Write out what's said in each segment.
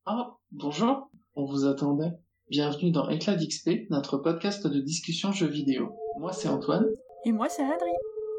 Ah, bonjour, on vous attendait. Bienvenue dans Éclat d'XP, notre podcast de discussion jeux vidéo. Moi c'est Antoine. Et moi, c'est Adri.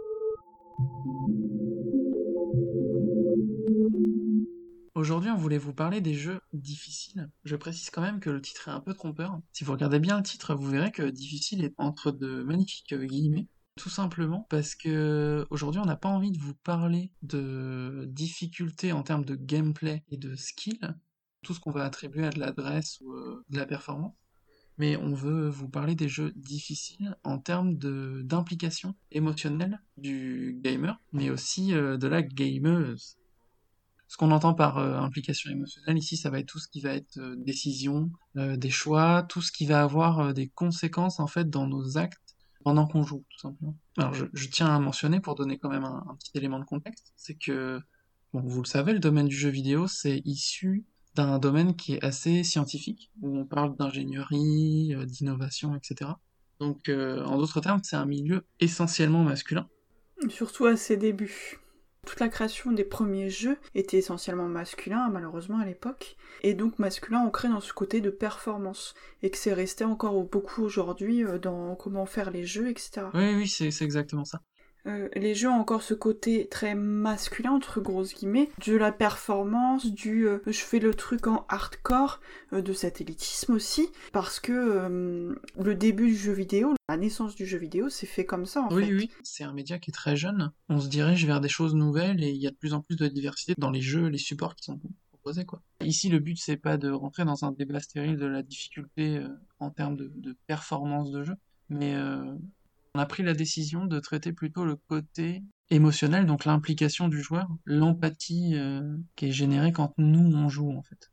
Aujourd'hui, on voulait vous parler des jeux difficiles. Je précise quand même que le titre est un peu trompeur. Si vous regardez bien le titre, vous verrez que difficile est entre de magnifiques guillemets. Tout simplement parce que aujourd'hui, on n'a pas envie de vous parler de difficultés en termes de gameplay et de skill, tout ce qu'on va attribuer à de l'adresse ou de la performance. Mais on veut vous parler des jeux difficiles en termes d'implication émotionnelle du gamer, mais aussi de la gameuse. Ce qu'on entend par implication émotionnelle ici, ça va être tout ce qui va être décision, des choix, tout ce qui va avoir des conséquences en fait dans nos actes pendant qu'on joue, tout simplement. Alors je tiens à mentionner pour donner quand même un petit élément de contexte, c'est que, bon, vous le savez, le domaine du jeu vidéo, c'est issu d'un domaine qui est assez scientifique, où on parle d'ingénierie, d'innovation, etc. Donc, en d'autres termes, c'est un milieu essentiellement masculin. Surtout à ses débuts. Toute la création des premiers jeux était essentiellement masculin, malheureusement, à l'époque. Et donc masculin ancré dans ce côté de performance. Et que c'est resté encore beaucoup aujourd'hui dans comment faire les jeux, etc. Oui, c'est exactement ça. Les jeux ont encore ce côté très masculin, entre grosses guillemets, de la performance, je fais le truc en hardcore, de cet élitisme aussi, parce que le début du jeu vidéo, la naissance du jeu vidéo, c'est fait comme ça en fait. Oui, c'est un média qui est très jeune. On se dirige vers des choses nouvelles et il y a de plus en plus de diversité dans les jeux, les supports qui sont proposés, quoi. Ici, le but, c'est pas de rentrer dans un débat stérile de la difficulté en termes de performance de jeu, mais on a pris la décision de traiter plutôt le côté émotionnel, donc l'implication du joueur, l'empathie qui est générée quand nous, on joue, en fait.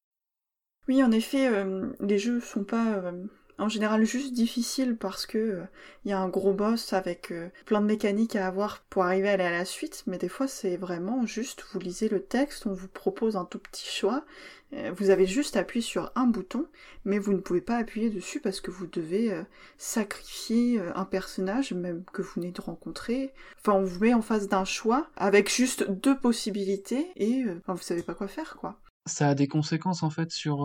Oui, en effet, les jeux sont pas en général juste difficiles parce que y a un gros boss avec plein de mécaniques à avoir pour arriver à aller à la suite, mais des fois c'est vraiment juste, vous lisez le texte, on vous propose un tout petit choix, vous avez juste appuyé sur un bouton, mais vous ne pouvez pas appuyer dessus parce que vous devez sacrifier un personnage, même que vous venez de rencontrer. Enfin, on vous met en face d'un choix avec juste deux possibilités et enfin, vous savez pas quoi faire, quoi. Ça a des conséquences en fait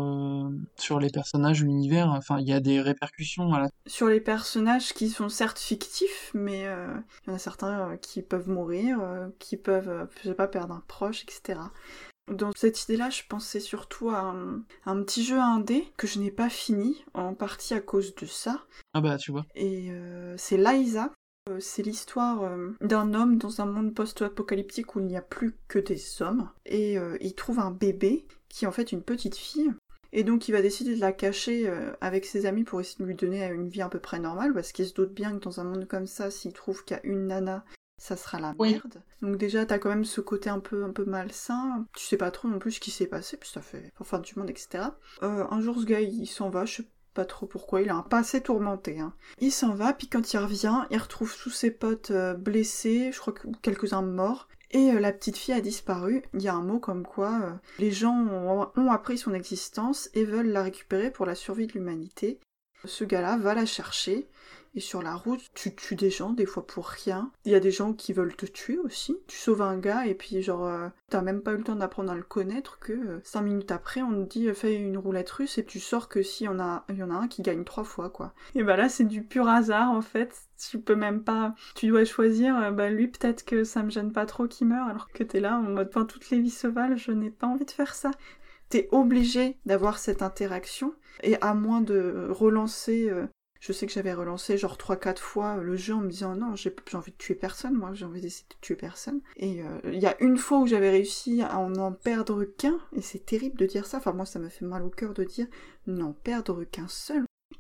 sur les personnages, l'univers. Enfin, il y a des répercussions à la... Sur les personnages qui sont certes fictifs, mais il y en a certains qui peuvent mourir, qui peuvent, je sais pas, perdre un proche, etc. Dans cette idée-là, je pensais surtout à un petit jeu indé que je n'ai pas fini, en partie à cause de ça. Ah bah tu vois. Et c'est Liza. C'est l'histoire d'un homme dans un monde post-apocalyptique où il n'y a plus que des hommes. Et il trouve un bébé qui est en fait une petite fille. Et donc il va décider de la cacher avec ses amis pour essayer de lui donner une vie à peu près normale, parce qu'il se doute bien que dans un monde comme ça, s'il trouve qu'il y a une nana, ça sera la Oui. merde. Donc déjà t'as quand même ce côté un peu malsain, tu sais pas trop non plus ce qui s'est passé, puis ça fait fin du monde, etc. Un jour ce gars il s'en va, je sais pas trop pourquoi, il a un passé tourmenté. Hein. Il s'en va, puis quand il revient, il retrouve tous ses potes blessés, je crois que quelques-uns morts, et la petite fille a disparu. Il y a un mot comme quoi les gens ont appris son existence et veulent la récupérer pour la survie de l'humanité. Ce gars-là va la chercher, et sur la route, tu tues des gens, des fois pour rien. Il y a des gens qui veulent te tuer aussi. Tu sauves un gars, et puis genre, t'as même pas eu le temps d'apprendre à le connaître, que 5 minutes après, on te dit, fais une roulette russe, et tu sors que s'il y en a un qui gagne 3 fois, quoi. Et bah là, c'est du pur hasard, en fait. Tu peux même pas... Tu dois choisir, lui, peut-être que ça me gêne pas trop qu'il meure, alors que t'es là, en mode, toutes les vies sauvages, je n'ai pas envie de faire ça. T'es obligé d'avoir cette interaction, et à moins de relancer... je sais que j'avais relancé genre 3-4 fois le jeu en me disant non, j'ai envie de tuer personne, moi j'ai envie d'essayer de tuer personne. Et il y a une fois où j'avais réussi à en perdre qu'un, et c'est terrible de dire ça, enfin moi ça me fait mal au cœur de dire n'en perdre qu'un seul.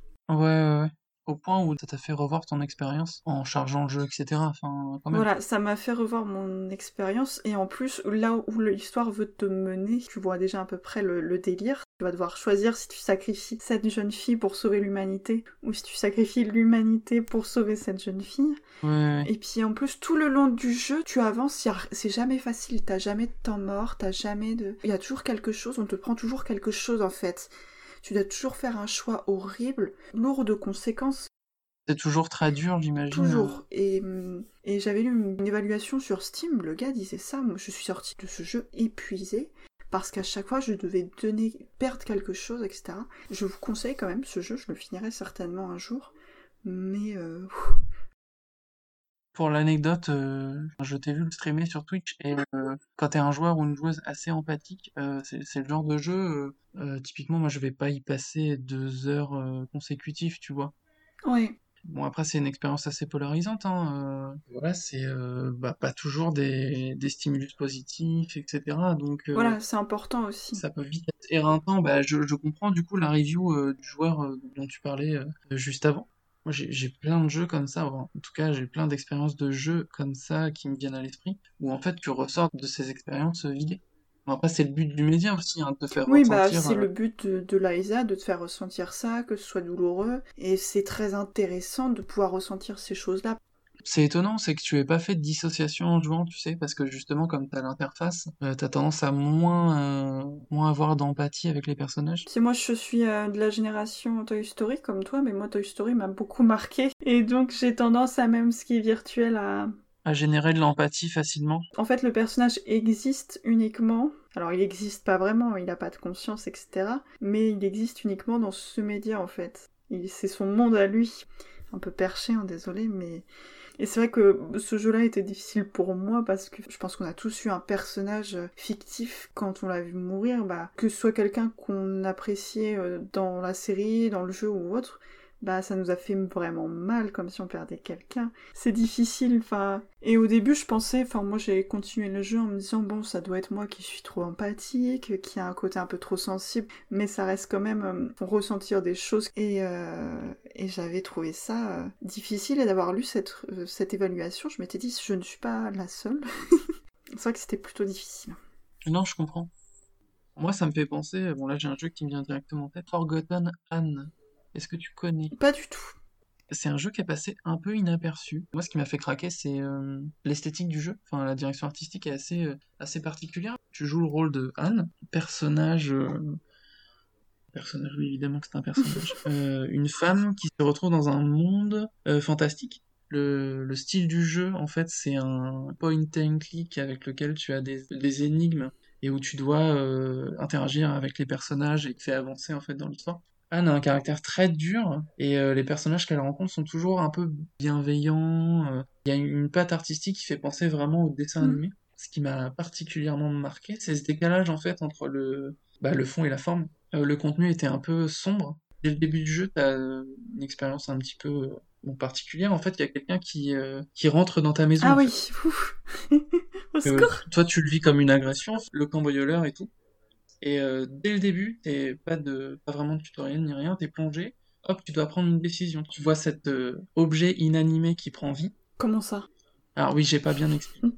Ouais. Au point où ça t'a fait revoir ton expérience en chargeant le jeu, etc. Enfin, quand même. Voilà, ça m'a fait revoir mon expérience, et en plus, là où l'histoire veut te mener, tu vois déjà à peu près le délire. Tu vas devoir choisir si tu sacrifies cette jeune fille pour sauver l'humanité, ou si tu sacrifies l'humanité pour sauver cette jeune fille. Ouais. Et puis en plus, tout le long du jeu, tu avances, c'est jamais facile, t'as jamais de temps mort, t'as jamais de... Il y a toujours quelque chose, on te prend toujours quelque chose en fait. Tu dois toujours faire un choix horrible, lourd de conséquences. C'est toujours très dur, j'imagine. Toujours. Et j'avais lu une évaluation sur Steam, le gars disait ça, moi je suis sortie de ce jeu épuisée, parce qu'à chaque fois je devais perdre quelque chose, etc. Je vous conseille quand même ce jeu, je le finirai certainement un jour, mais Pour l'anecdote, je t'ai vu le streamer sur Twitch et quand t'es un joueur ou une joueuse assez empathique, c'est le genre de jeu, typiquement moi je vais pas y passer 2 heures consécutives, tu vois. ouais. Bon après c'est une expérience assez polarisante, hein. Voilà, c'est pas toujours des stimulus positifs, etc. Donc Voilà, c'est important aussi. ça peut vite être éreintant. Bah je comprends du coup la review du joueur dont tu parlais juste avant. Moi j'ai plein de jeux comme ça, en tout cas j'ai plein d'expériences de jeux comme ça qui me viennent à l'esprit, où en fait tu ressors de ces expériences vidées. Bon, après c'est le but du média aussi, hein, de te faire Oui, bah ressentir. c'est le but de l'AISA, de te faire ressentir ça, que ce soit douloureux, et c'est très intéressant de pouvoir ressentir ces choses-là. C'est étonnant, c'est que tu aies pas fait de dissociation en jouant, tu sais, parce que justement, comme t'as l'interface, t'as tendance à moins avoir d'empathie avec les personnages. C'est moi, je suis de la génération Toy Story comme toi, mais moi Toy Story m'a beaucoup marqué, et donc j'ai tendance à même ce qui est virtuel à... À générer de l'empathie facilement. En fait, le personnage existe uniquement... Alors, il existe pas vraiment, il a pas de conscience, etc. Mais il existe uniquement dans ce média, en fait. C'est son monde à lui. Un peu perché, hein, désolé, mais... Et c'est vrai que ce jeu-là était difficile pour moi parce que je pense qu'on a tous eu un personnage fictif quand on l'a vu mourir, bah, que ce soit quelqu'un qu'on appréciait dans la série, dans le jeu ou autre, bah ça nous a fait vraiment mal comme si on perdait quelqu'un. C'est difficile, enfin... Et au début je pensais, enfin moi j'ai continué le jeu en me disant bon ça doit être moi qui suis trop empathique, qui a un côté un peu trop sensible, mais ça reste quand même pour ressentir des choses. Et j'avais trouvé ça difficile, et d'avoir lu cette évaluation, je m'étais dit je ne suis pas la seule. C'est vrai que c'était plutôt difficile. Non, je comprends. Moi, ça me fait penser, bon là j'ai un jeu qui me vient directement en tête, Forgotten Anne. Est-ce que tu connais? Pas du tout. C'est un jeu qui est passé un peu inaperçu. Moi, ce qui m'a fait craquer, c'est l'esthétique du jeu. Enfin, la direction artistique est assez particulière. Tu joues le rôle de Anne, personnage, oui, évidemment que c'est un personnage. Une femme qui se retrouve dans un monde fantastique. Le style du jeu, en fait, c'est un point and click avec lequel tu as des énigmes et où tu dois interagir avec les personnages et te fait avancer en fait dans l'histoire. Anne a un caractère très dur et les personnages qu'elle rencontre sont toujours un peu bienveillants. Il y a une patte artistique qui fait penser vraiment au dessin Mm. animé. Ce qui m'a particulièrement marqué, c'est ce décalage en fait entre le fond et la forme. Le contenu était un peu sombre. Dès le début du jeu, tu as une expérience un petit peu bon, particulière. En fait, il y a quelqu'un qui rentre dans ta maison, Ah en oui, fait. ouf. Au secours. Toi, tu le vis comme une agression, le cambrioleur et tout. Et dès le début, pas vraiment de tutoriel ni rien, t'es plongé. Hop, tu dois prendre une décision. Tu vois cet objet inanimé qui prend vie. Comment ça? Alors oui, j'ai pas bien expliqué.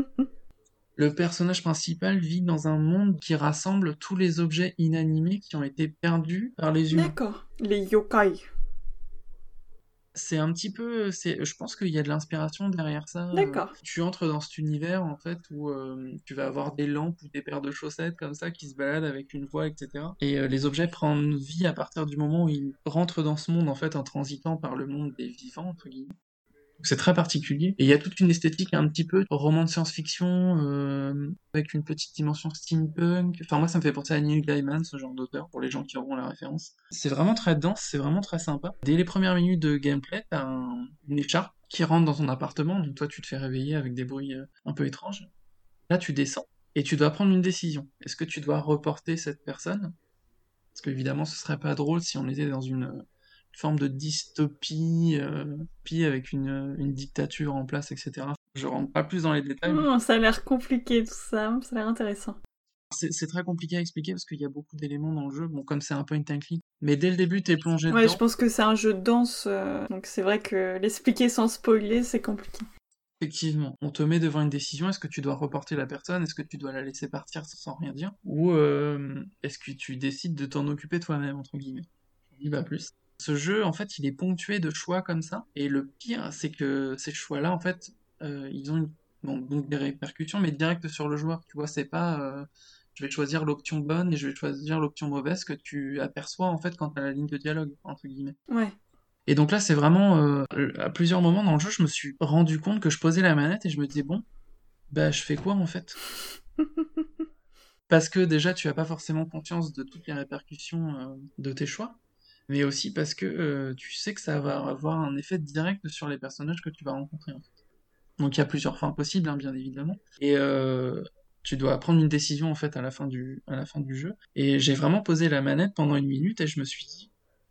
Le personnage principal vit dans un monde qui rassemble tous les objets inanimés qui ont été perdus par les humains. D'accord. Les yokai. C'est un petit peu, je pense qu'il y a de l'inspiration derrière ça. D'accord. Tu entres dans cet univers en fait où tu vas avoir des lampes ou des paires de chaussettes comme ça qui se baladent avec une voix, etc. Et les objets prennent vie à partir du moment où ils rentrent dans ce monde en fait en transitant par le monde des vivants entre guillemets. C'est très particulier. Et il y a toute une esthétique un petit peu roman de science-fiction, avec une petite dimension steampunk. Enfin, moi, ça me fait penser à Neil Gaiman, ce genre d'auteur, pour les gens qui auront la référence. C'est vraiment très dense, c'est vraiment très sympa. Dès les premières minutes de gameplay, t'as une écharpe qui rentre dans ton appartement, donc toi, tu te fais réveiller avec des bruits un peu étranges. Là, tu descends, et tu dois prendre une décision. Est-ce que tu dois reporter cette personne? Parce qu'évidemment, ce serait pas drôle si on était dans une forme de dystopie, puis avec une dictature en place, etc. Je rentre pas plus dans les détails, mais Ça a l'air compliqué tout ça. Ça a l'air intéressant. c'est très compliqué à expliquer parce qu'il y a beaucoup d'éléments dans le jeu, bon, comme c'est un point and click. Mais dès le début, t'es plongé Ouais, je dedans. pense que c'est un jeu de danse, donc c'est vrai que l'expliquer sans spoiler, c'est compliqué. Effectivement, on te met devant une décision, est-ce que tu dois reporter la personne, est-ce que tu dois la laisser partir sans rien dire, ou est-ce que tu décides de t'en occuper toi-même, entre guillemets. Je dis pas plus. Ce jeu, en fait, il est ponctué de choix comme ça, et le pire, c'est que ces choix-là, en fait, ils ont donc des répercussions, mais directes sur le joueur, tu vois, c'est pas je vais choisir l'option bonne et je vais choisir l'option mauvaise que tu aperçois, en fait, quand t'as la ligne de dialogue, entre guillemets. Ouais. Et donc là, c'est vraiment, à plusieurs moments dans le jeu, je me suis rendu compte que je posais la manette et je me disais, bon, bah, je fais quoi, en fait? Parce que déjà, tu as pas forcément conscience de toutes les répercussions de tes choix, mais aussi parce que tu sais que ça va avoir un effet direct sur les personnages que tu vas rencontrer, en fait. Donc il y a plusieurs fins possibles, hein, bien évidemment. Et tu dois prendre une décision, en fait, à la fin du jeu. Et j'ai vraiment posé la manette pendant 1 minute et je me suis dit,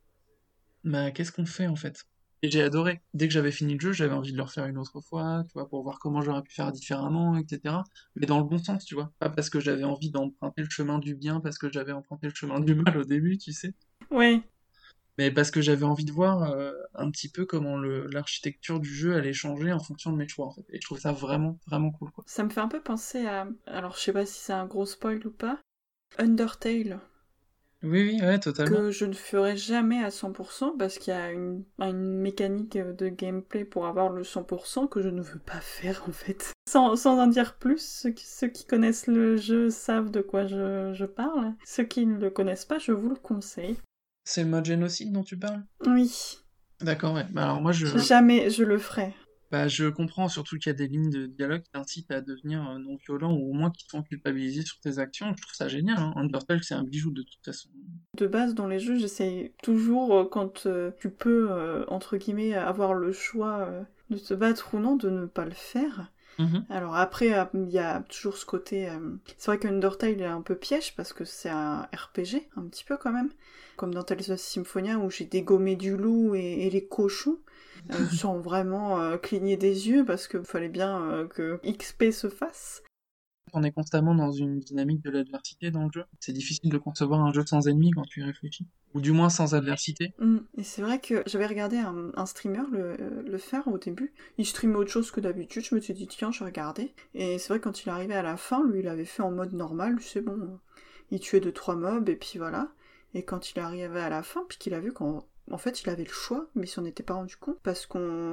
bah, qu'est-ce qu'on fait, en fait? Et j'ai adoré. Dès que j'avais fini le jeu, j'avais envie de le refaire une autre fois, tu vois, pour voir comment j'aurais pu faire différemment, etc. Mais dans le bon sens, tu vois. Pas parce que j'avais envie d'emprunter le chemin du bien, parce que j'avais emprunté le chemin du mal au début, tu sais. Ouais. Mais parce que j'avais envie de voir un petit peu comment l'architecture du jeu allait changer en fonction de mes choix, en fait. Et je trouve ça vraiment, vraiment cool, quoi. Ça me fait un peu penser à... Alors, je sais pas si c'est un gros spoil ou pas. Undertale. Oui, oui, ouais, totalement. Que je ne ferai jamais à 100% parce qu'il y a une mécanique de gameplay pour avoir le 100% que je ne veux pas faire en fait. Sans en dire plus, ceux qui connaissent le jeu savent de quoi je parle. Ceux qui ne le connaissent pas, je vous le conseille. C'est le mode génocide dont tu parles? Oui, D'accord, ouais. Bah, alors moi, jamais je le ferai. bah, je comprends surtout qu'il y a des lignes de dialogue qui t'incitent à devenir non violent ou au moins qui te font culpabiliser sur tes actions. Je trouve ça génial, hein. Undertale, c'est un bijou de toute façon. De base, dans les jeux, j'essaye toujours, quand tu peux, entre guillemets, avoir le choix de te battre ou non, de ne pas le faire. Mhm. Alors après, il y a toujours ce côté... C'est vrai qu'Undertale est un peu piège parce que c'est un RPG, un petit peu quand même. Comme dans Tales of Symphonia où j'ai dégommé du loup et les cochons, sans vraiment cligner des yeux parce qu'il fallait bien que XP se fasse. On est constamment dans une dynamique de l'adversité dans le jeu. C'est difficile de concevoir un jeu sans ennemis quand tu y réfléchis. Ou du moins sans adversité. Et c'est vrai que j'avais regardé un streamer le faire au début. Il streamait autre chose que d'habitude. Je me suis dit, tiens, je vais regarder. Et c'est vrai que quand il arrivait à la fin, lui, il avait fait en mode normal. C'est bon, il tuait 2-3 mobs et puis voilà. Et quand il arrivait à la fin, puis qu'il a vu qu'en fait, il avait le choix, mais il s'en était pas rendu compte parce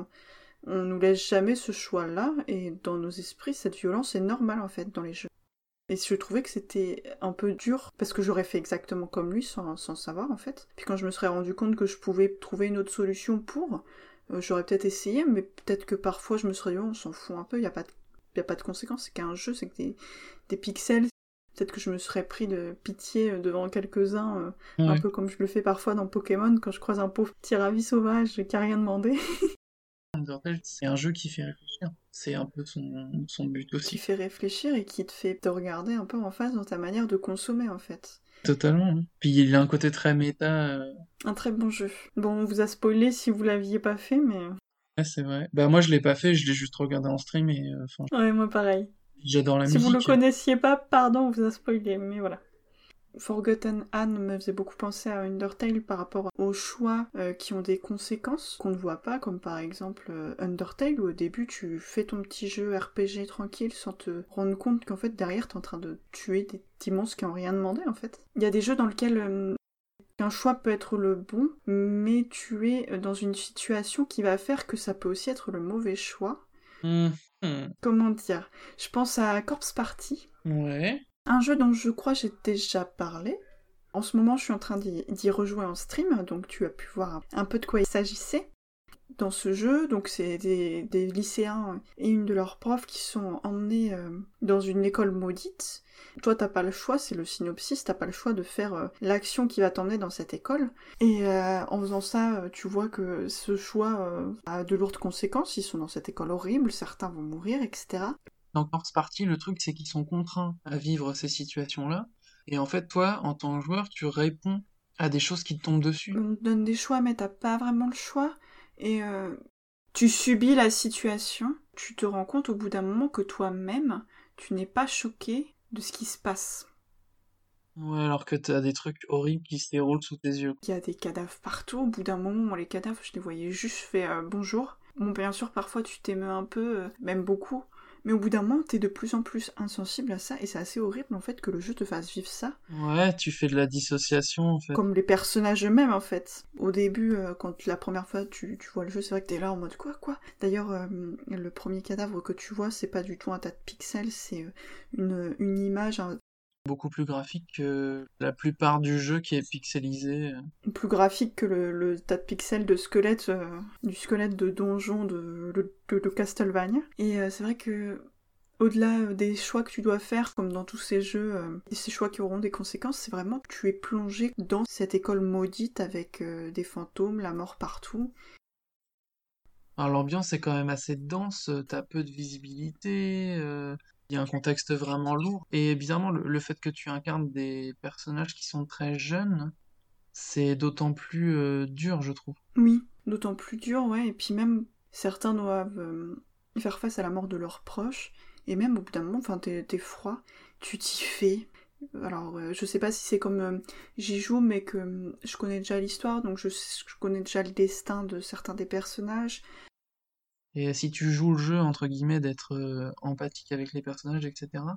qu'on nous laisse jamais ce choix-là. Et dans nos esprits, cette violence est normale en fait dans les jeux. Et je trouvais que c'était un peu dur, parce que j'aurais fait exactement comme lui, sans savoir en fait. Puis quand je me serais rendu compte que je pouvais trouver une autre solution pour, j'aurais peut-être essayé, mais peut-être que parfois je me serais dit, oh, on s'en fout un peu, y a pas de conséquences, c'est qu'un jeu, c'est que des pixels. Peut-être que je me serais pris de pitié devant quelques-uns, un Ouais. peu comme je le fais parfois dans Pokémon, quand je croise un pauvre petit ravi sauvage qui a rien demandé, Undertale, c'est un jeu qui fait réfléchir. C'est un peu son but qui aussi. fait réfléchir et qui te fait te regarder un peu en face dans ta manière de consommer en fait. Totalement, hein. Puis il a un côté très méta. Un très bon jeu. Bon, on vous a spoilé si vous l'aviez pas fait, mais... Ouais, c'est vrai. Bah moi je l'ai pas fait, je l'ai juste regardé en stream et enfin, Ouais, moi pareil. j'adore la Si vous le musique. connaissiez pas, pardon, on vous a spoilé, mais voilà. Forgotten Anne me faisait beaucoup penser à Undertale par rapport aux choix qui ont des conséquences qu'on ne voit pas, comme par exemple Undertale où au début tu fais ton petit jeu RPG tranquille sans te rendre compte qu'en fait derrière t'es en train de tuer des petits monstres qui ont rien demandé en fait. Il y a des jeux dans lesquels un choix peut être le bon, mais tu es dans une situation qui va faire que ça peut aussi être le mauvais choix. Mhm. Comment dire? Je pense à Corpse Party, Ouais. un jeu dont je crois j'ai déjà parlé. En ce moment, je suis en train d'y rejouer en stream, donc tu as pu voir un peu de quoi il s'agissait. Dans ce jeu, donc c'est des lycéens et une de leurs profs qui sont emmenés dans une école maudite. Toi, t'as pas le choix, c'est le synopsis, t'as pas le choix de faire l'action qui va t'emmener dans cette école. Et en faisant ça, tu vois que ce choix a de lourdes conséquences. Ils sont dans cette école horrible, certains vont mourir, etc. Dans Corpse Party, le truc c'est qu'ils sont contraints à vivre ces situations-là. Et en fait, toi, en tant que joueur, tu réponds à des choses qui te tombent dessus. On te donne des choix, mais t'as pas vraiment le choix. Et tu subis la situation. Tu te rends compte au bout d'un moment que toi-même, tu n'es pas choqué de ce qui se passe. Ouais, alors que t'as des trucs horribles qui se déroulent sous tes yeux. Il y a des cadavres partout. Au bout d'un moment, moi, les cadavres, je les voyais juste faire bonjour. Bon, bien sûr, parfois tu t'émeus un peu, même beaucoup. Mais au bout d'un moment, t'es de plus en plus insensible à ça. Et c'est assez horrible, en fait, que le jeu te fasse vivre ça. Ouais, tu fais de la dissociation en fait. Comme les personnages eux-mêmes en fait. Au début, quand la première fois tu vois le jeu, c'est vrai que t'es là en mode quoi. D'ailleurs, le premier cadavre que tu vois, c'est pas du tout un tas de pixels, c'est une image Beaucoup plus graphique que la plupart du jeu qui est pixelisé. plus graphique que le tas de pixels de squelette, du squelette de donjon de Castlevania. Et c'est vrai que Au-delà des choix que tu dois faire, comme dans tous ces jeux, et ces choix qui auront des conséquences, c'est vraiment que tu es plongé dans cette école maudite avec des fantômes, la mort partout. Alors l'ambiance est quand même assez dense, t'as peu de visibilité, il y a un contexte vraiment lourd. Et bizarrement, le fait que tu incarnes des personnages qui sont très jeunes, c'est d'autant plus dur, je trouve. Oui, d'autant plus dur, ouais, et puis même certains doivent faire face à la mort de leurs proches, et même au bout d'un moment, enfin, t'es froid, tu t'y fais. Alors, je sais pas si c'est comme j'y joue, mais que je connais déjà l'histoire, donc je connais déjà le destin de certains des personnages. Et si tu joues le jeu, entre guillemets, d'être empathique avec les personnages, etc.,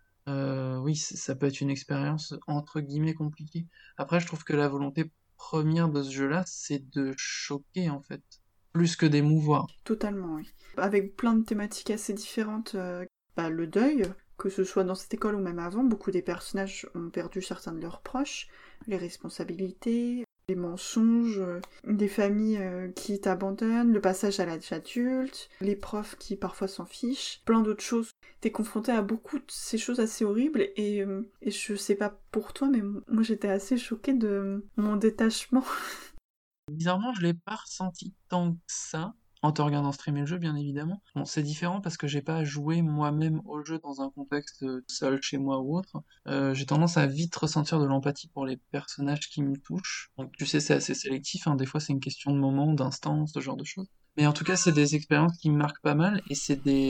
oui, ça peut être une expérience, entre guillemets, compliquée. Après, je trouve que la volonté première de ce jeu-là, c'est de choquer, en fait, plus que d'émouvoir. Totalement, oui. Avec plein de thématiques assez différentes. Le deuil, que ce soit dans cette école ou même avant, beaucoup des personnages ont perdu certains de leurs proches, les responsabilités, les mensonges, des familles qui t'abandonnent, le passage à l'âge adulte, les profs qui parfois s'en fichent, plein d'autres choses. T'es confronté à beaucoup de ces choses assez horribles et je sais pas pour toi, mais moi j'étais assez choquée de mon détachement. Bizarrement, je l'ai pas ressenti tant que ça, en te regardant streamer le jeu, bien évidemment. Bon, c'est différent parce que j'ai pas joué moi-même au jeu dans un contexte seul chez moi ou autre. J'ai tendance à vite ressentir de l'empathie pour les personnages qui me touchent. Donc tu sais, c'est assez sélectif, hein. Des fois c'est une question de moment, d'instant, ce genre de choses. Mais en tout cas, c'est des expériences qui me marquent pas mal et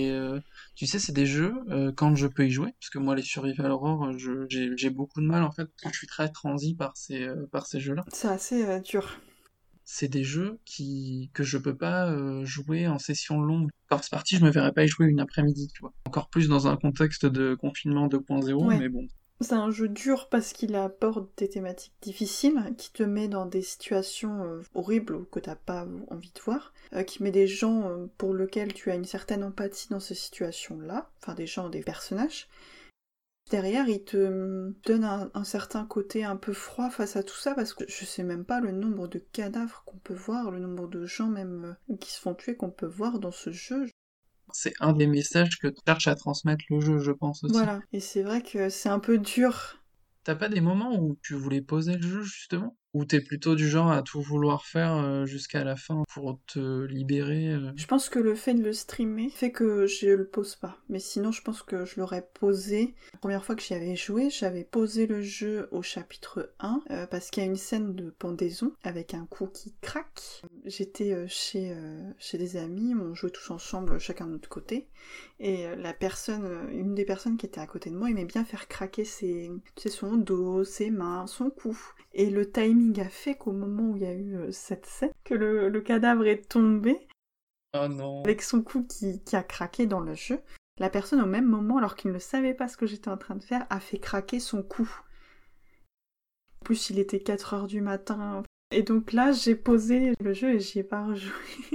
tu sais, c'est des jeux quand je peux y jouer, parce que moi les survival horror, j'ai beaucoup de mal en fait, parce que je suis très transi par ces jeux-là. C'est assez dur. C'est des jeux que je peux pas jouer en session longue. Force partie, je me verrais pas y jouer une après-midi, tu vois. Encore plus dans un contexte de confinement 2.0, Ouais. mais bon. C'est un jeu dur parce qu'il aborde des thématiques difficiles, qui te met dans des situations horribles ou que t'as pas envie de voir, qui met des gens pour lesquels tu as une certaine empathie dans ces situations-là, enfin des gens, des personnages. Derrière, il te donne un certain côté un peu froid face à tout ça parce que je sais même pas le nombre de cadavres qu'on peut voir, le nombre de gens même qui se font tuer qu'on peut voir dans ce jeu. C'est un des messages que cherche à transmettre le jeu, je pense aussi. Voilà, et c'est vrai que c'est un peu dur. T'as pas des moments où tu voulais poser le jeu, justement? Ou t'es plutôt du genre à tout vouloir faire jusqu'à la fin pour te libérer Je pense que le fait de le streamer fait que je le pose pas. Mais sinon, je pense que je l'aurais posé. La première fois que j'y avais joué, j'avais posé le jeu au chapitre 1 parce qu'il y a une scène de pendaison avec un cou qui craque. J'étais chez des amis, on jouait tous ensemble, chacun de notre côté. Et une des personnes qui était à côté de moi aimait bien faire craquer son dos, ses mains, son cou. Et le timing a fait qu'au moment où il y a eu cette scène, que le cadavre est tombé, Oh non. avec son cou qui a craqué dans le jeu, la personne au même moment, alors qu'il ne savait pas ce que j'étais en train de faire, a fait craquer son cou. En plus, il était 4 heures du matin. Et donc là, j'ai posé le jeu et j'y ai pas rejoué.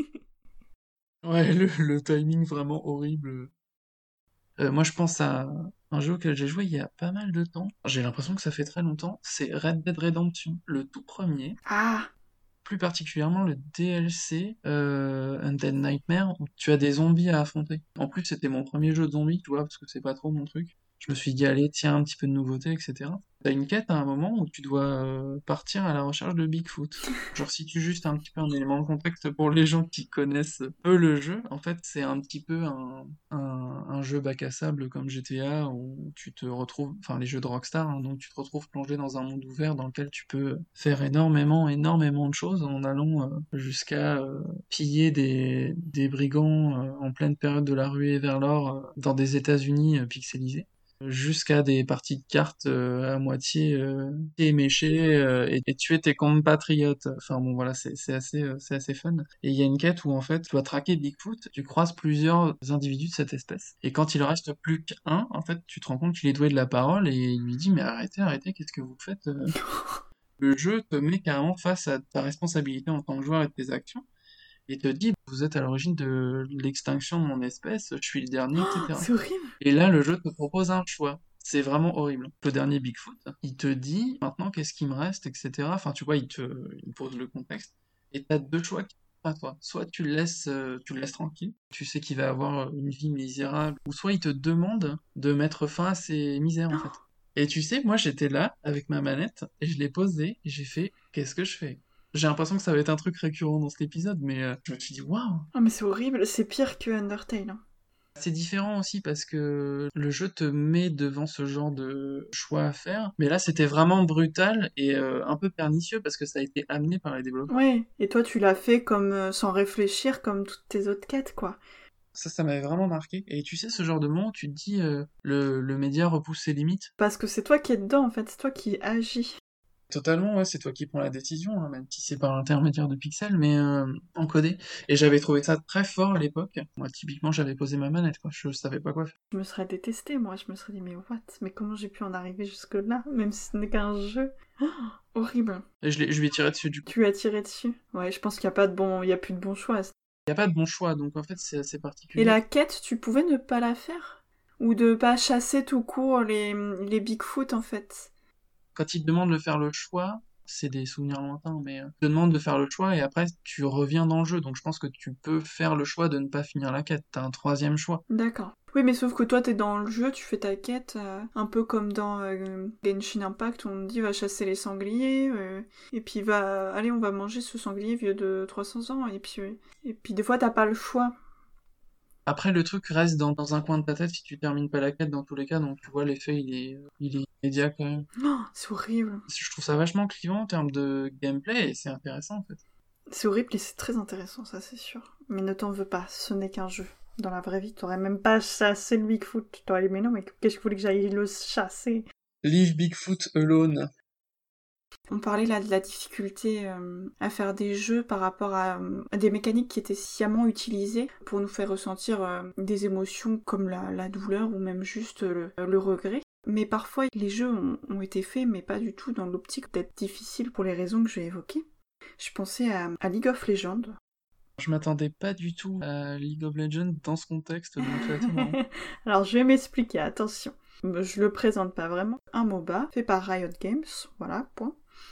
Ouais, le timing vraiment horrible. Moi, je pense à un jeu auquel j'ai joué il y a pas mal de temps. J'ai l'impression que ça fait très longtemps. C'est Red Dead Redemption, le tout premier. Ah, Plus particulièrement le DLC Undead Nightmare, où tu as des zombies à affronter. En plus, c'était mon premier jeu de zombies, tu vois, parce que c'est pas trop mon truc. Je me suis dit, allez, tiens, un petit peu de nouveauté, etc. T'as une quête à un moment où tu dois partir à la recherche de Bigfoot. Genre, si tu juste un petit peu un élément de contexte pour les gens qui connaissent peu le jeu, en fait, c'est un petit peu un jeu bac à sable comme GTA où tu te retrouves, enfin les jeux de Rockstar, hein, donc tu te retrouves plongé dans un monde ouvert dans lequel tu peux faire énormément de choses en allant jusqu'à piller des brigands en pleine période de la ruée vers l'or dans des États-Unis pixelisés jusqu'à des parties de cartes à moitié éméchées et tuer tes compatriotes. Enfin bon voilà, c'est assez fun. Et il y a une quête où en fait tu dois traquer Bigfoot, tu croises plusieurs individus de cette espèce. Et quand il reste plus qu'un, en fait tu te rends compte qu'il est doué de la parole et il lui dit mais arrêtez, qu'est-ce que vous faites Le jeu te met carrément face à ta responsabilité en tant que joueur et de tes actions et te dit vous êtes à l'origine de l'extinction de mon espèce, je suis le dernier, etc. c'est horrible. Et là, le jeu te propose un choix. C'est vraiment horrible. Le dernier Bigfoot, il te dit maintenant qu'est-ce qui me reste, etc. Enfin, tu vois, il pose le contexte. Et t'as deux choix qui sont pas toi. Soit tu le laisses tranquille, tu sais qu'il va avoir une vie misérable, ou soit il te demande de mettre fin à ses misères en fait. Et tu sais, moi j'étais là avec ma manette et je l'ai posée et j'ai fait qu'est-ce que je fais? J'ai l'impression que ça va être un truc récurrent dans cet épisode, mais je me suis dit waouh! Ah mais c'est horrible, c'est pire que Undertale. Hein. C'est différent aussi parce que le jeu te met devant ce genre de choix à faire, mais là c'était vraiment brutal et un peu pernicieux parce que ça a été amené par les développeurs. Ouais, et toi tu l'as fait comme sans réfléchir comme toutes tes autres quêtes quoi. Ça m'avait vraiment marqué. Et tu sais, ce genre de moment où tu te dis, le média repousse ses limites. Parce que c'est toi qui es dedans en fait, c'est toi qui agis. Totalement, ouais, c'est toi qui prends la décision, hein, même si c'est par l'intermédiaire de Pixel, mais encodé. Et j'avais trouvé ça très fort à l'époque. Moi, typiquement, j'avais posé ma manette, quoi. Je savais pas quoi faire. Je me serais détestée moi, je me serais dit mais what? Mais comment j'ai pu en arriver jusque là, même si ce n'est qu'un jeu? Horrible. Et je lui ai tiré dessus, du coup. Tu lui as tiré dessus. Ouais, je pense qu'il y a pas de bon, il y a plus de bon choix. Il n'y a pas de bon choix, donc en fait, c'est assez Et particulier. la quête, tu pouvais ne pas la faire? Ou de pas chasser tout court les Bigfoot en fait? Quand il te demande de faire le choix, c'est des souvenirs lointains, mais il te demande de faire le choix et après, tu reviens dans le jeu. Donc je pense que tu peux faire le choix de ne pas finir la quête. T'as un troisième choix. D'accord. Oui, mais sauf que toi, t'es dans le jeu, tu fais ta quête, un peu comme dans Genshin Impact, où on te dit va chasser les sangliers, et puis allez, on va manger ce sanglier vieux de 300 ans, et puis des fois, t'as pas le choix. Après, le truc reste dans un coin de ta tête si tu termines pas la quête dans tous les cas, donc tu vois, l'effet, il est immédiat quand même. Oh, c'est horrible. Je trouve ça vachement clivant en termes de gameplay et c'est intéressant en fait. C'est horrible et c'est très intéressant, ça, c'est sûr. Mais ne t'en veux pas, ce n'est qu'un jeu. Dans la vraie vie, t'aurais même pas chassé le Bigfoot. T'aurais dit, mais non, mais qu'est-ce que vous voulez que j'aille le chasser? Leave Bigfoot alone. On parlait là de la difficulté à faire des jeux par rapport à des mécaniques qui étaient sciemment utilisées pour nous faire ressentir des émotions comme la douleur ou même juste le regret. Mais parfois les jeux ont été faits mais pas du tout dans l'optique d'être difficiles pour les raisons que j'ai évoquées. Je pensais à League of Legends. Je m'attendais pas du tout à League of Legends dans ce contexte, donc c'est assez marrant. Alors je vais m'expliquer, attention. Je le présente pas vraiment. Un MOBA fait par Riot Games, voilà, point.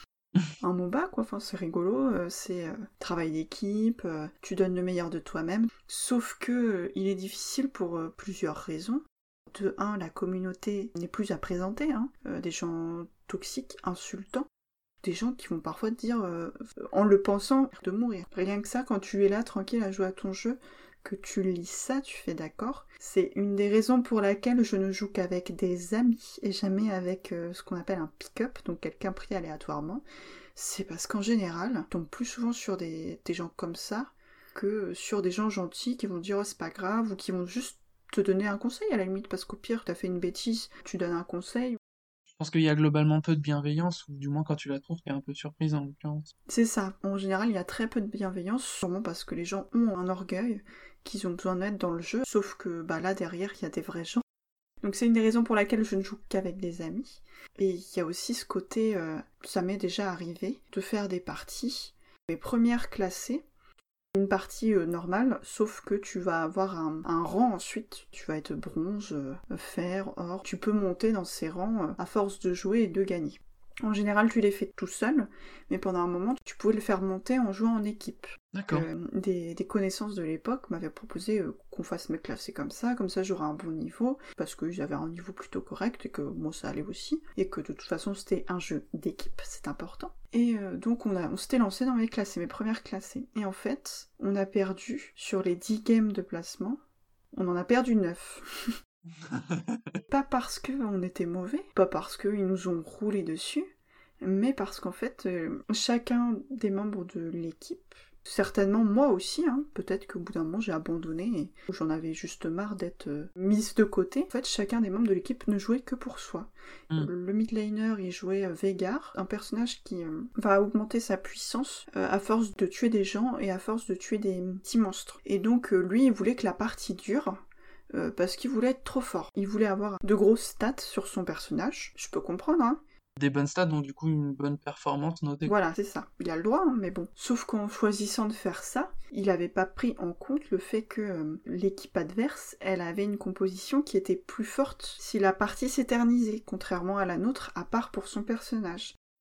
Un MOBA, quoi, enfin, c'est rigolo, c'est travail d'équipe, tu donnes le meilleur de toi-même. Sauf que il est difficile pour plusieurs raisons. De un, la communauté n'est plus à présenter, hein. Des gens toxiques, insultants, des gens qui vont parfois te dire, en le pensant, de mourir. Rien que ça, quand tu es là, tranquille, à jouer à ton jeu, que tu lis ça, tu fais d'accord. C'est une des raisons pour laquelle je ne joue qu'avec des amis et jamais avec ce qu'on appelle un pick-up, donc quelqu'un pris aléatoirement. C'est parce qu'en général, on tombe plus souvent sur des gens comme ça que sur des gens gentils qui vont dire oh, c'est pas grave ou qui vont juste te donner un conseil à la limite parce qu'au pire t'as fait une bêtise, tu donnes un conseil. Je pense qu'il y a globalement peu de bienveillance, ou du moins quand tu la trouves, t'es un peu surprise en l'occurrence. C'est ça. En général, il y a très peu de bienveillance, sûrement parce que les gens ont un orgueil, qu'ils ont besoin d'être dans le jeu, sauf que bah là derrière il y a des vrais gens. Donc c'est une des raisons pour laquelle je ne joue qu'avec des amis. Et il y a aussi ce côté, ça m'est déjà arrivé, de faire des parties. Mes premières classées, une partie normale, sauf que tu vas avoir un rang ensuite. Tu vas être bronze, fer, or. Tu peux monter dans ces rangs à force de jouer et de gagner. En général, tu les fais tout seul, mais pendant un moment, tu pouvais le faire monter en jouant en équipe. D'accord. Des connaissances de l'époque m'avaient proposé qu'on fasse mes classés comme ça j'aurais un bon niveau, parce qu'ils avaient un niveau plutôt correct et que moi ça allait aussi, et que de toute façon c'était un jeu d'équipe, c'est important. Et donc on s'était lancé dans mes classés, mes premières classées. Et en fait, on a perdu, sur les 10 games de placement, on en a perdu 9. Pas parce qu'on était mauvais, pas parce qu'ils nous ont roulé dessus, mais parce qu'en fait, chacun des membres de l'équipe, certainement moi aussi, hein, peut-être qu'au bout d'un moment j'ai abandonné et j'en avais juste marre d'être mise de côté. En fait, chacun des membres de l'équipe ne jouait que pour soi. Le mid laner, il jouait Veigar, un personnage qui va augmenter sa puissance à force de tuer des gens et à force de tuer des petits monstres. Et donc lui, il voulait que la partie dure, parce qu'il voulait être trop fort. Il voulait avoir de grosses stats sur son personnage, je peux comprendre, hein. Des bonnes stats, donc du coup une bonne performance notée. Voilà, c'est ça. Il a le droit, hein, mais bon. Sauf qu'en choisissant de faire ça, il avait pas pris en compte le fait que l'équipe adverse, elle avait une composition qui était plus forte si la partie s'éternisait, contrairement à la nôtre, à part pour son personnage.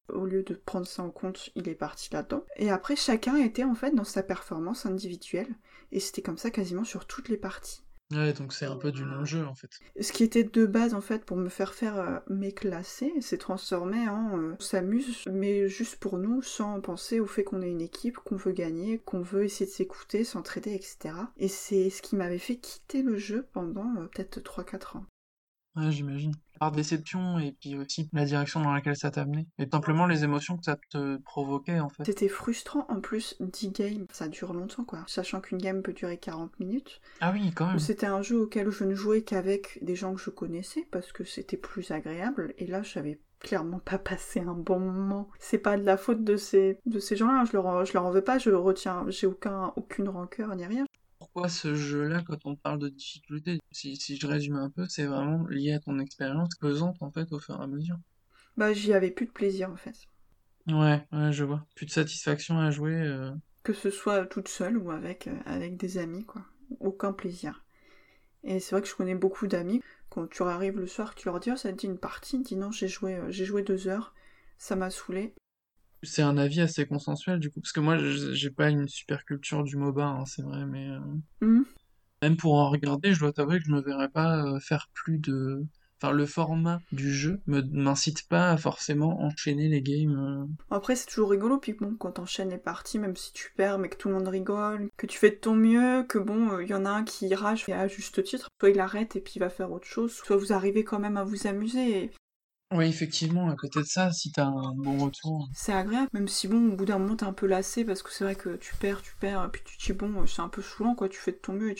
Au lieu de prendre ça en compte, il est parti là-dedans. Et après, chacun était en fait dans sa performance individuelle. Et c'était comme ça quasiment sur toutes les parties. Ouais, donc c'est un peu du non-jeu, en fait. Ce qui était de base, en fait, pour me faire mes classés, s'est transformé en on s'amuse, mais juste pour nous, sans penser au fait qu'on est une équipe, qu'on veut gagner, qu'on veut essayer de s'écouter, s'entraider, etc. Et c'est ce qui m'avait fait quitter le jeu pendant peut-être 3-4 ans. Ouais, j'imagine. Par déception et puis aussi la direction dans laquelle ça t'a amené. Et simplement les émotions que ça te provoquait, en fait. C'était frustrant, en plus, 10 games, ça dure longtemps, quoi. Sachant qu'une game peut durer 40 minutes. Ah oui, quand même. C'était un jeu auquel je ne jouais qu'avec des gens que je connaissais, parce que c'était plus agréable, et là, j'avais clairement pas passé un bon moment. C'est pas de la faute de ces gens-là, hein. Je leur en veux pas, j'ai aucune rancœur ni rien. Pourquoi ce jeu-là, quand on parle de difficulté, si je résume un peu, c'est vraiment lié à ton expérience pesante, en fait, au fur et à mesure. Bah, j'y avais plus de plaisir, en fait. Ouais, ouais, je vois. Plus de satisfaction à jouer. Que ce soit toute seule ou avec des amis, quoi. Aucun plaisir. Et c'est vrai que je connais beaucoup d'amis. Quand tu arrives le soir, tu leur dis, oh, ça te dit une partie, ils disent non, j'ai joué 2 heures, ça m'a saoulé. C'est un avis assez consensuel, du coup, parce que moi, j'ai pas une super culture du MOBA, hein, c'est vrai, mais Hmm. même pour en regarder, je dois t'avouer que je me verrais pas faire plus de... Enfin, le format du jeu m'incite pas à forcément enchaîner les games. Après, c'est toujours rigolo, puis bon, quand t'enchaînes les parties, même si tu perds, mais que tout le monde rigole, que tu fais de ton mieux, que bon, y en a un qui rage et à juste titre, soit il arrête et puis il va faire autre chose, soit vous arrivez quand même à vous amuser, et Oui, effectivement, à côté de ça, si t'as un bon retour... c'est agréable, même si bon, au bout d'un moment, t'es un peu lassé, parce que c'est vrai que tu perds, et puis tu te dis, bon, c'est un peu saoulant, quoi, tu fais de ton mieux et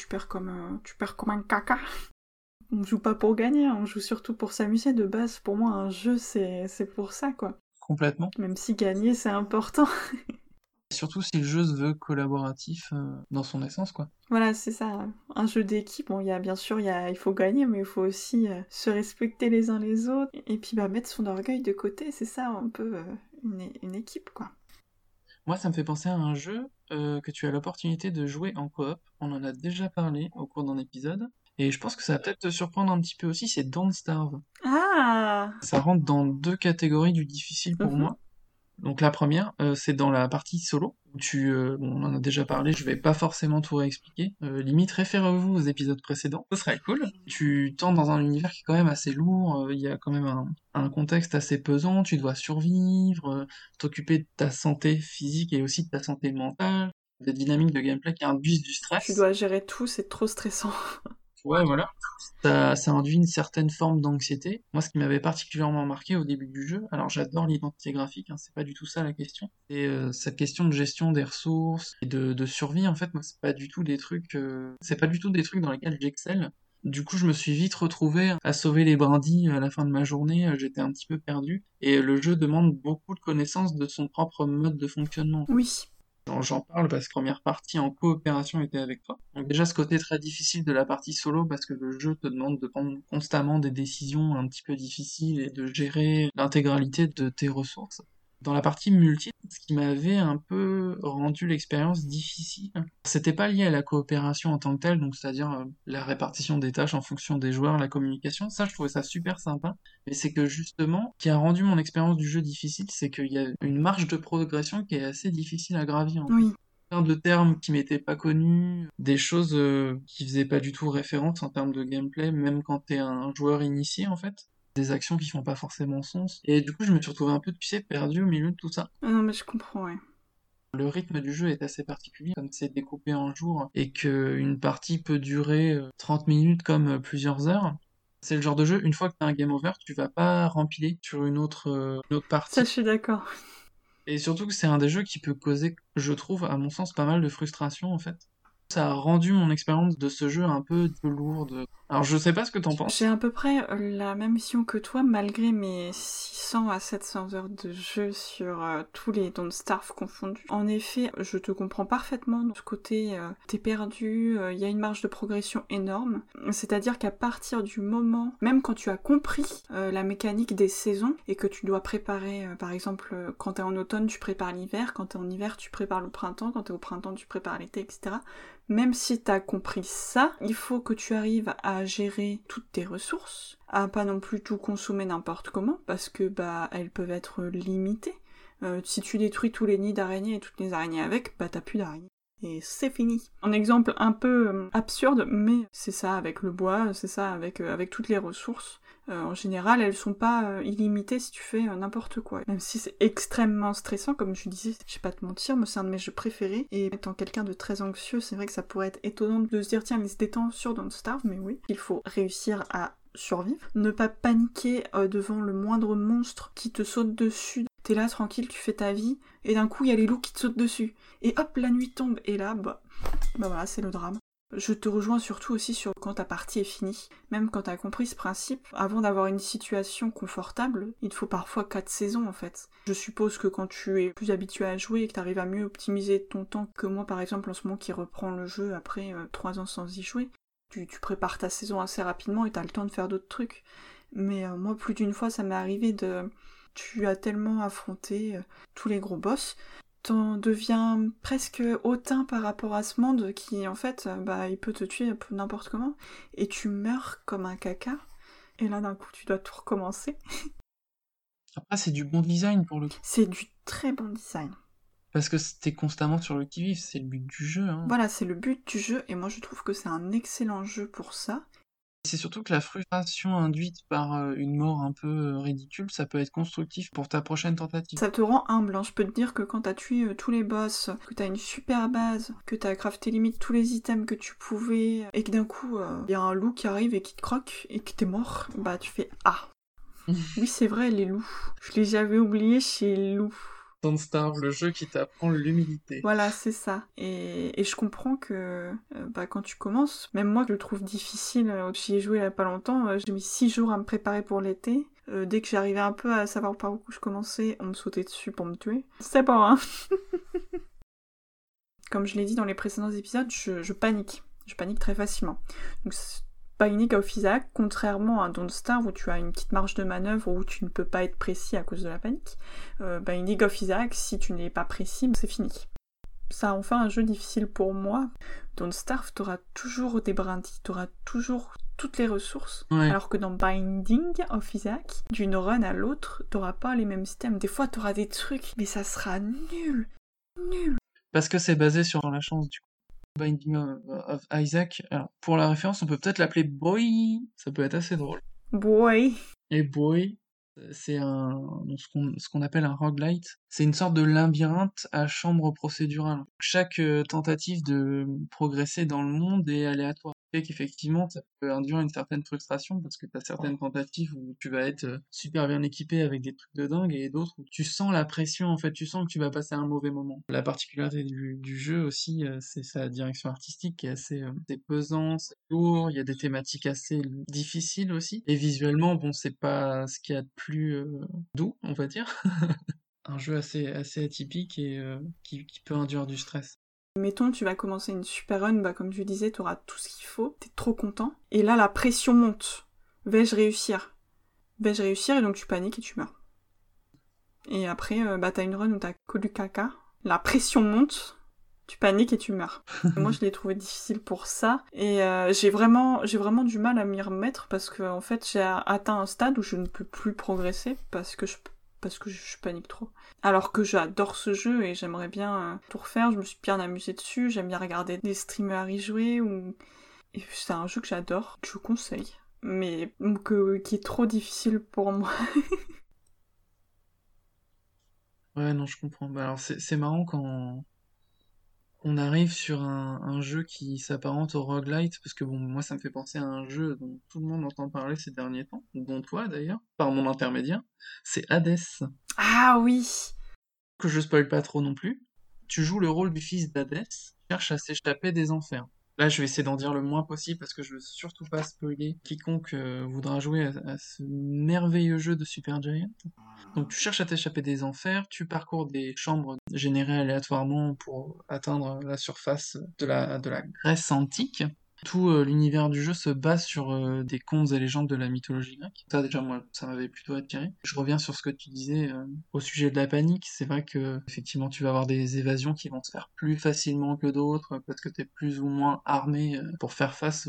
tu perds comme un caca. On joue pas pour gagner, on joue surtout pour s'amuser de base. Pour moi, un jeu, c'est pour ça, quoi. Complètement. Même si gagner, c'est important. Surtout si le jeu se veut collaboratif dans son essence, quoi. Voilà, c'est ça. Un jeu d'équipe, bon, bien sûr, il faut gagner, mais il faut aussi se respecter les uns les autres. Et puis, bah, mettre son orgueil de côté, c'est ça, un peu une équipe, quoi. Moi, ça me fait penser à un jeu que tu as l'opportunité de jouer en coop. On en a déjà parlé au cours d'un épisode. Et je pense que ça va peut-être te surprendre un petit peu aussi, c'est Don't Starve. Ah. Ça rentre dans deux catégories du difficile pour Mhm. moi. Donc la première, c'est dans la partie solo, où bon, on en a déjà parlé, je vais pas forcément tout réexpliquer. Limite, référez-vous aux épisodes précédents, ce serait cool. Tu tentes dans un univers qui est quand même assez lourd, il y a quand même un contexte assez pesant, tu dois survivre, t'occuper de ta santé physique et aussi de ta santé mentale, des dynamiques de gameplay qui induisent du Tu stress. dois gérer tout, c'est trop stressant. Ouais, voilà. Ça induit une certaine forme d'anxiété. Moi, ce qui m'avait particulièrement marqué au début du jeu, alors j'adore l'identité graphique, hein, c'est pas du tout ça la question. C'est cette question de gestion des ressources et de survie, en fait, moi, c'est pas du tout des trucs dans lesquels j'excelle. Du coup, je me suis vite retrouvé à sauver les brindilles à la fin de ma journée, j'étais un petit peu perdu. Et le jeu demande beaucoup de connaissances de son propre mode de fonctionnement. Oui. J'en parle parce que la première partie en coopération était avec toi. Donc déjà ce côté très difficile de la partie solo parce que le jeu te demande de prendre constamment des décisions un petit peu difficiles et de gérer l'intégralité de tes ressources. Dans la partie multi, ce qui m'avait un peu rendu l'expérience difficile, c'était pas lié à la coopération en tant que telle, donc c'est-à-dire la répartition des tâches en fonction des joueurs, la communication, ça je trouvais ça super sympa, mais c'est que justement, ce qui a rendu mon expérience du jeu difficile, c'est qu'il y a une marge de progression qui est assez difficile à gravir, en fait. Oui. Plein de termes qui m'étaient pas connus, des choses qui faisaient pas du tout référence en termes de gameplay, même quand t'es un joueur initié en fait, des actions qui font pas forcément sens. Et du coup, je me suis retrouvé un peu, tu sais, perdu au milieu de tout ça. Ah non, mais je comprends, ouais. Le rythme du jeu est assez particulier, comme c'est découpé en jours et qu'une partie peut durer 30 minutes comme plusieurs heures. C'est le genre de jeu, une fois que t'as un game over, tu vas pas rempiler sur une autre Ça, partie. je suis d'accord. Et surtout que c'est un des jeux qui peut causer, je trouve, à mon sens, pas mal de frustration en fait. Ça a rendu mon expérience de ce jeu un peu lourde. Alors je sais pas ce que t'en J'ai penses. à peu près la même vision que toi, malgré mes 600 à 700 heures de jeu sur tous les Don't Starve confondus. En effet, je te comprends parfaitement de ce côté, t'es perdu, il y a une marge de progression énorme. C'est-à-dire qu'à partir du moment, même quand tu as compris la mécanique des saisons et que tu dois préparer, par exemple, quand t'es en automne, tu prépares l'hiver, quand t'es en hiver, tu prépares le printemps, quand t'es au printemps, tu prépares l'été, etc. Même si t'as compris ça, il faut que tu arrives à gérer toutes tes ressources, à pas non plus tout consommer n'importe comment, parce que elles peuvent être limitées. Si tu détruis tous les nids d'araignées et toutes les araignées avec, t'as plus d'araignées. Et c'est fini. Un exemple un peu absurde, mais c'est ça avec le bois, c'est ça avec toutes les ressources. En général, elles sont pas illimitées si tu fais n'importe quoi. Même si c'est extrêmement stressant, comme je disais, je vais pas te mentir, moi c'est un de mes jeux préférés. Et étant quelqu'un de très anxieux, c'est vrai que ça pourrait être étonnant de se dire tiens, mais se détend sur Don't Starve, mais oui, il faut réussir à survivre. Ne pas paniquer devant le moindre monstre qui te saute dessus. T'es là tranquille, tu fais ta vie, et d'un coup il y a les loups qui te sautent dessus. Et hop, la nuit tombe, et là, voilà, c'est le drame. Je te rejoins surtout aussi sur quand ta partie est finie. Même quand t'as compris ce principe, avant d'avoir une situation confortable, il te faut parfois 4 saisons en fait. Je suppose que quand tu es plus habitué à jouer et que t'arrives à mieux optimiser ton temps que moi par exemple en ce moment qui reprend le jeu après 3 ans sans y jouer, tu prépares ta saison assez rapidement et t'as le temps de faire d'autres trucs. Mais moi plus d'une fois ça m'est arrivé de... Tu as tellement affronté tous les gros boss, t'en deviens presque hautain par rapport à ce monde qui, en fait, il peut te tuer un peu n'importe comment, et tu meurs comme un caca, et là, d'un coup, tu dois tout recommencer. Après, c'est du bon design pour le coup. C'est du très bon design. Parce que t'es constamment sur le qui-vive, c'est le but du jeu. Hein. Voilà, c'est le but du jeu, et moi, je trouve que c'est un excellent jeu pour ça. C'est surtout que la frustration induite par une mort un peu ridicule, ça peut être constructif pour ta prochaine tentative. Ça te rend humble, hein. Je peux te dire que quand t'as tué tous les boss, que t'as une super base, que t'as crafté limite tous les items que tu pouvais, et que d'un coup, y a un loup qui arrive et qui te croque, et que t'es mort, tu fais « Ah !» Oui, c'est vrai, les loups. Je les avais oubliés chez les loups. Don't Starve, le jeu qui t'apprend l'humilité. Voilà, c'est ça. Et je comprends que quand tu commences, même moi je le trouve difficile, j'y ai joué il y a pas longtemps, j'ai mis 6 jours à me préparer pour l'été. Dès que j'arrivais un peu à savoir par où je commençais, on me sautait dessus pour me tuer. C'est pas hein. Comme je l'ai dit dans les précédents épisodes, je panique. Je panique très facilement. Donc Binding of Isaac, contrairement à Don't Starve où tu as une petite marge de manœuvre où tu ne peux pas être précis à cause de la panique, Binding of Isaac, si tu n'es pas précis, c'est fini. Ça en fait un jeu difficile pour moi. Don't Starve, t'auras toujours des brindilles, t'auras toujours toutes les ressources, Ouais. alors que dans Binding of Isaac, d'une run à l'autre, t'auras pas les mêmes systèmes. Des fois, t'auras des trucs, mais ça sera nul. Nul. Parce que c'est basé sur la chance du coup. Binding of Isaac, alors, pour la référence, on peut peut-être l'appeler Boy, ça peut être assez drôle. Boy. Et Boy, c'est ce qu'on appelle un roguelite. C'est une sorte de labyrinthe à chambre procédurale. Chaque tentative de progresser dans le monde est aléatoire. Et qu'effectivement, ça peut induire une certaine frustration parce que tu as certaines tentatives où tu vas être super bien équipé avec des trucs de dingue et d'autres où tu sens la pression, en fait, tu sens que tu vas passer un mauvais moment. La particularité du jeu aussi, c'est sa direction artistique qui est assez pesante, c'est lourd, il y a des thématiques assez difficiles aussi. Et visuellement, bon, c'est pas ce qu'il y a de plus doux, on va dire. Un jeu assez atypique et qui peut induire du stress. Mettons, tu vas commencer une super run, comme je disais, tu auras tout ce qu'il faut, t'es trop content. Et là, la pression monte. Vais-je réussir ? Vais-je réussir ? Et donc tu paniques et tu meurs. Et après, t'as une run où t'as que du caca. La pression monte, tu paniques et tu meurs. Et moi, je l'ai trouvé difficile pour ça. Et j'ai vraiment du mal à m'y remettre parce que, en fait, j'ai atteint un stade où je ne peux plus progresser parce que je panique trop. Alors que j'adore ce jeu et j'aimerais bien tout refaire, je me suis bien amusée dessus, j'aime bien regarder des streamers y jouer, et c'est un jeu que j'adore, que je conseille, mais qui est trop difficile pour moi. Ouais, non, je comprends. Bah, alors, c'est marrant quand on arrive sur un jeu qui s'apparente au roguelite, parce que bon, moi, ça me fait penser à un jeu dont tout le monde entend parler ces derniers temps, dont toi d'ailleurs, par mon intermédiaire, c'est Hades. Ah oui. Que je spoil pas trop non plus. Tu joues le rôle du fils d'Hadès, qui cherche à s'échapper des enfers. Là, je vais essayer d'en dire le moins possible parce que je veux surtout pas spoiler quiconque voudra jouer à ce merveilleux jeu de Supergiant. Donc tu cherches à t'échapper des enfers, tu parcours des chambres générées aléatoirement pour atteindre la surface de la Grèce antique. Tout l'univers du jeu se base sur des contes et légendes de la mythologie grecque. Ça déjà moi ça m'avait plutôt attiré. Je reviens sur ce que tu disais au sujet de la panique. C'est vrai que effectivement tu vas avoir des évasions qui vont se faire plus facilement que d'autres parce que t'es plus ou moins armé pour faire face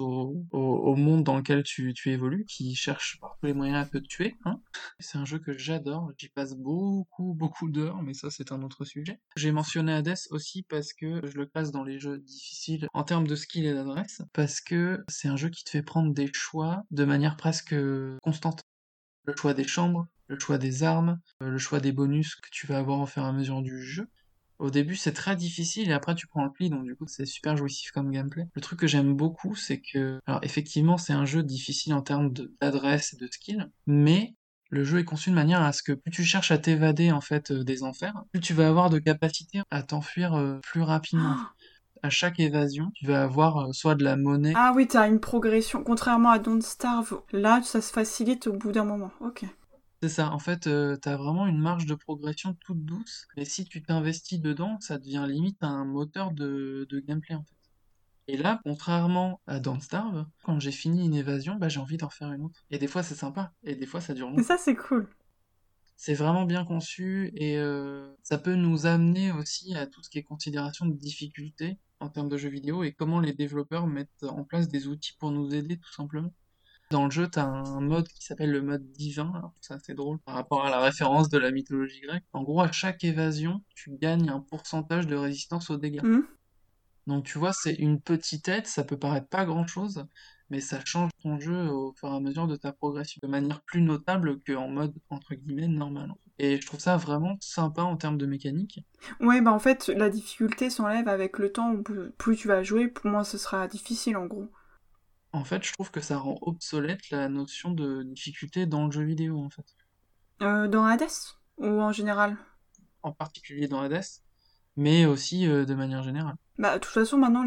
au monde dans lequel tu évolues, qui cherche par tous les moyens à te tuer. Hein. C'est un jeu que j'adore. J'y passe beaucoup d'heures, mais ça c'est un autre sujet. J'ai mentionné Hades aussi parce que je le classe dans les jeux difficiles en termes de skill et d'adresse, parce que c'est un jeu qui te fait prendre des choix de manière presque constante. Le choix des chambres, le choix des armes, le choix des bonus que tu vas avoir au fur et à mesure du jeu. Au début, c'est très difficile et après tu prends le pli, donc du coup c'est super jouissif comme gameplay. Le truc que j'aime beaucoup, c'est que, alors effectivement, c'est un jeu difficile en termes d'adresse et de skill, mais le jeu est conçu de manière à ce que plus tu cherches à t'évader en fait des enfers, plus tu vas avoir de capacité à t'enfuir plus rapidement. À chaque évasion, tu vas avoir soit de la monnaie. Ah oui, t'as une progression. Contrairement à Don't Starve, là, ça se facilite au bout d'un moment. Ok. C'est ça, en fait, t'as vraiment une marge de progression toute douce, mais si tu t'investis dedans, ça devient limite un moteur de gameplay en fait. Et là, contrairement à Don't Starve, quand j'ai fini une évasion, bah j'ai envie d'en faire une autre. Et des fois c'est sympa, et des fois ça dure Et longtemps. ça, c'est cool. C'est vraiment bien conçu, et ça peut nous amener aussi à tout ce qui est considération de difficulté en termes de jeux vidéo, et comment les développeurs mettent en place des outils pour nous aider tout simplement. Dans le jeu, t'as un mode qui s'appelle le mode divin, alors c'est assez drôle par rapport à la référence de la mythologie grecque. En gros, à chaque évasion, tu gagnes un pourcentage de résistance aux dégâts. Hmm. Donc tu vois, c'est une petite aide, ça peut paraître pas grand-chose, mais ça change ton jeu au fur et à mesure de ta progression, de manière plus notable qu'en mode, entre guillemets, normal. En fait. Et je trouve ça vraiment sympa en termes de mécanique. Ouais, bah en fait, la difficulté s'enlève avec le temps. Plus tu vas jouer, plus moins ce sera difficile en gros. En fait, je trouve que ça rend obsolète la notion de difficulté dans le jeu vidéo, en fait. Dans Hades ou en général? En particulier dans Hades, mais aussi de manière générale. Bah, de toute façon, maintenant,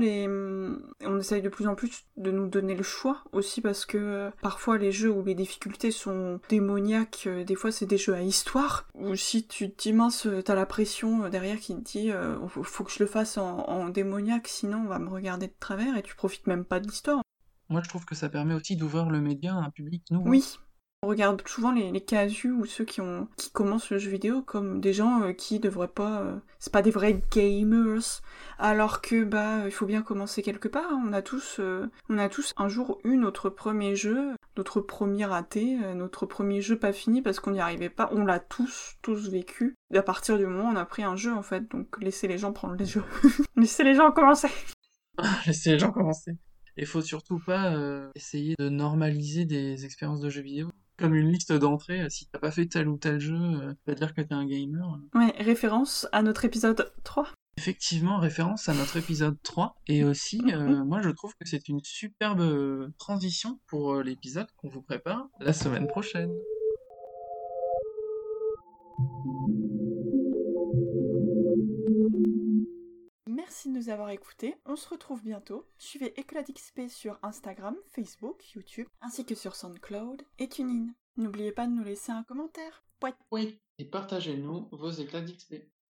on essaye de plus en plus de nous donner le choix aussi parce que parfois les jeux où les difficultés sont démoniaques, des fois c'est des jeux à histoire. Ou si tu te dis mince, t'as la pression derrière qui te dit faut que je le fasse en démoniaque, sinon on va me regarder de travers et tu profites même pas de l'histoire. Moi, je trouve que ça permet aussi d'ouvrir le média à un public nouveau. Oui. On regarde souvent les casus ou ceux qui commencent le jeu vidéo comme des gens qui devraient pas... c'est pas des vrais gamers. Alors que, il faut bien commencer quelque part. Hein. On a tous un jour eu notre premier jeu, notre premier raté, notre premier jeu pas fini parce qu'on n'y arrivait pas. On l'a tous vécu. Et à partir du moment où on a pris un jeu, en fait. Donc, laissez les gens prendre les jeux. Laissez les gens commencer. Laissez les gens commencer. Et faut surtout pas essayer de normaliser des expériences de jeux vidéo comme une liste d'entrées. Si t'as pas fait tel ou tel jeu, tu vas dire que t'es un gamer. Ouais, référence à notre épisode 3. Effectivement, référence à notre épisode 3. Et aussi, moi je trouve que c'est une superbe transition pour l'épisode qu'on vous prépare la semaine prochaine. Merci de nous avoir écoutés, on se retrouve bientôt. Suivez Éclat d'XP sur Instagram, Facebook, YouTube, ainsi que sur SoundCloud et TuneIn. N'oubliez pas de nous laisser un commentaire. Oui. Et partagez-nous vos éclats d'XP.